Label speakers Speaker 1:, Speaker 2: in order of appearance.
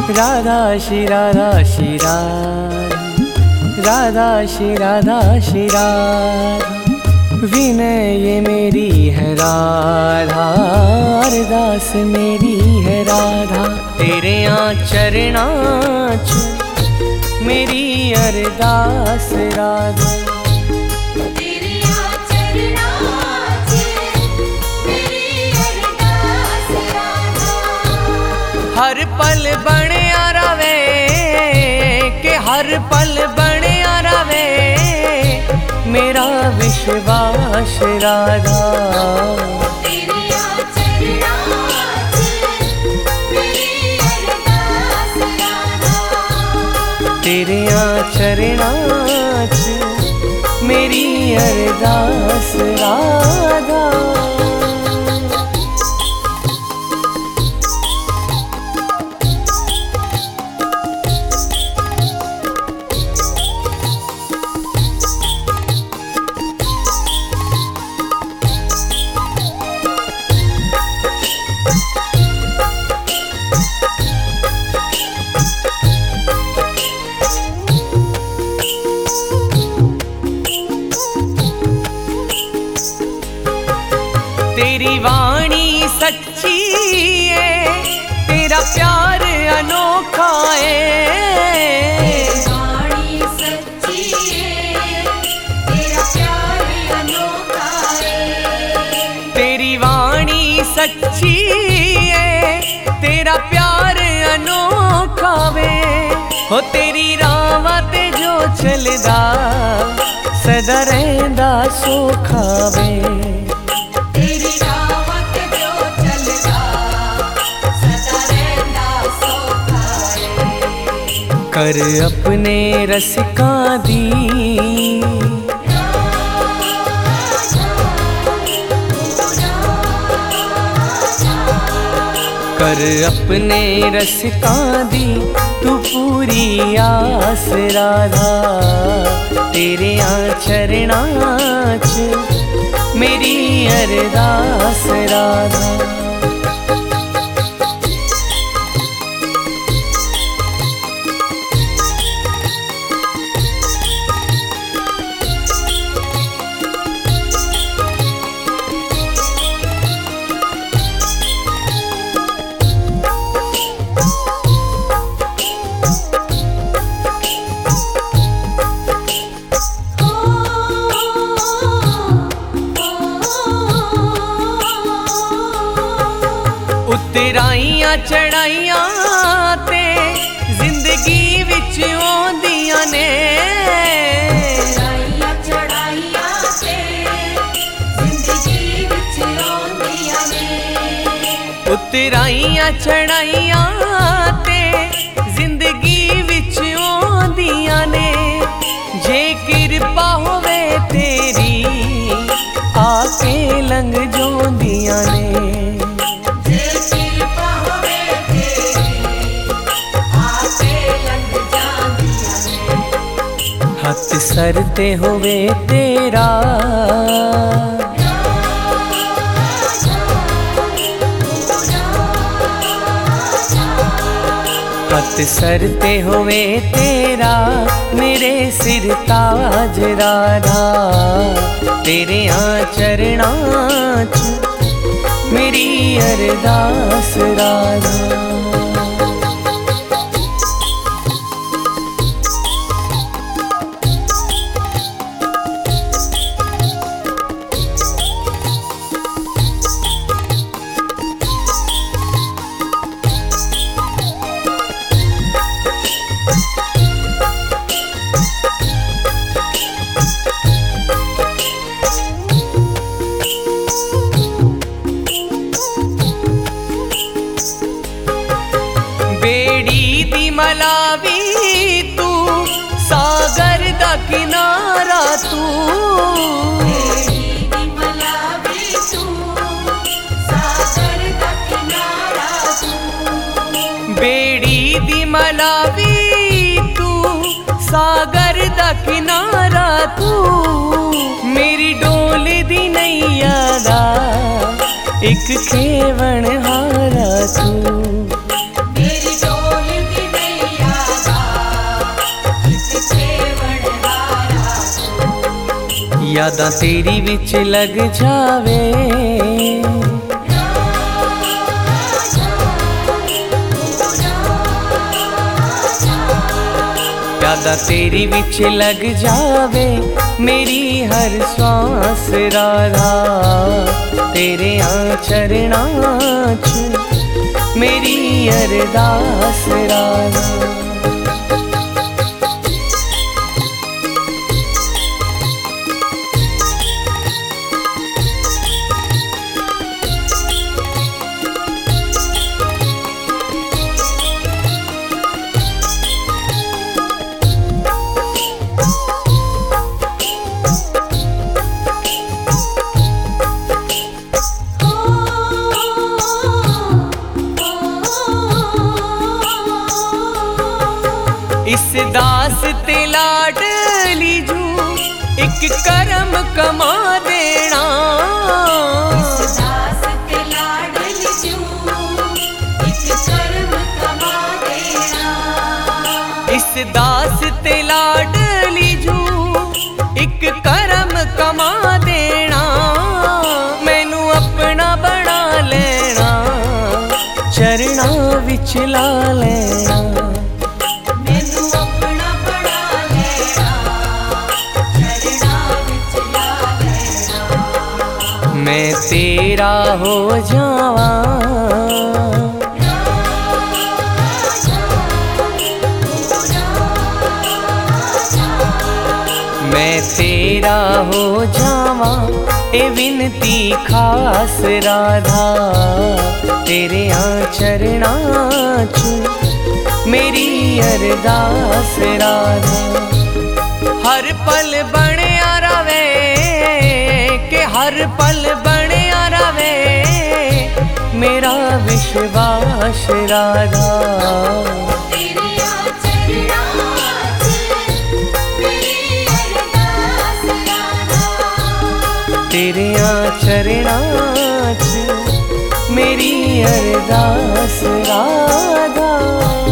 Speaker 1: राधा श्री राधा श्री राधा, राधा श्री राधा श्री राधा। विनय ये मेरी है राधा, अरदास मेरी है राधा। तेरे यहाँ चरणाच मेरी अरदास राधा।
Speaker 2: तेरे यहाँ चरणाच मेरी अरदास राधा।
Speaker 1: हर पल बने आरावे के हर पल बने आरावे मेरा विश्वास राधा।
Speaker 2: तेरे यहाँ चरणाच मेरी अरदास राधा।
Speaker 1: तेरे यहाँ चरणाच मेरी अरदास राधा। तेरी वाणी सच्ची है, तेरा प्यार अनोखा है।
Speaker 2: वाणी सच्ची है, तेरा प्यार अनोखा है।
Speaker 1: तेरी वाणी सच्ची है, तेरा प्यार अनोखा वे। हो तेरी राह ते जो चलदा सदा रहंदा सोखा वे।
Speaker 2: तेरी राह ते जो चलदा सदा रहंदा सोखा है।
Speaker 1: कर अपने रसिकां दी कर अपने रसिकां दी तू पूरी आस राधा। तेरे यहाँ चरणाच मेरी अरदास राधा। उतराइयां चढ़ाइयां ते जिंदगी विच आउंदियां ने।
Speaker 2: उतराइयां चढ़ाइयां ते जिंदगी विच आउंदियां ने।
Speaker 1: उतराइयां चढ़ाइयां ते जिंदगी विच आउंदियां ने। जे किरपा होवे तेरी आके लंघ जोंदियां ने। हथ सर ते होवे तेरा हथ सर ते होवे तेरा मेरे सिर ताज राधा। तेरे यहाँ चरणाच मेरी अरदास राधा। बेड़ी दी मलावी तू सागर दा किनारा तू।
Speaker 2: बेड़ी दी मलावी तू सागर दा किनारा तू।
Speaker 1: बेड़ी दी मलावी तू सागर दा किनारा तू। मेरी डोल दी नैया दा एक खेवण हारा तू।
Speaker 2: मेरी डोल दी
Speaker 1: यादां तेरी विच लग जावे, यादां तेरी विच लग जावे, मेरी हर सांस राधा तेरे चरणां च मेरी अरदास राधा। इस दास ते लाडली जू एक करम कमा देना,
Speaker 2: इस दास ते लाडली जू एक करम कमा देना,
Speaker 1: इस दास ते लाडली जू एक करम कमा देना, मैनू अपना बना लेना, चरणां विच ला लेना, मैं तेरा हो जावा, मैं तेरा हो जावा, ए विनती खास राधा तेरे चरणां च मेरी अरदास राधा। हर पल बणिया रवे के हर पल बणिया रवे मेरा विश्वास राधा,
Speaker 2: तेरिया चरणां च मेरी अरदास राधा,
Speaker 1: तेरिया चरणां च मेरी अरदास राधा।